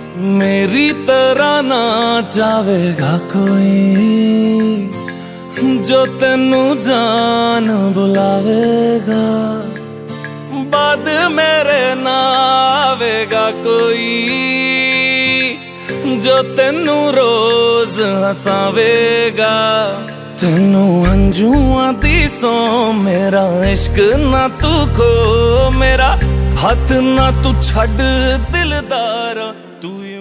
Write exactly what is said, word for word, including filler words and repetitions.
मेरी तरह ना जावेगा कोई जो तेनू जान बुलावेगा। बाद मेरे ना आवेगा कोई जो तेनू रोज हसावेगा। तेनू अंजुआं दी सो मेरा इश्क ना तू खो, मेरा हाथ ना तू छड़ दिलदारा तू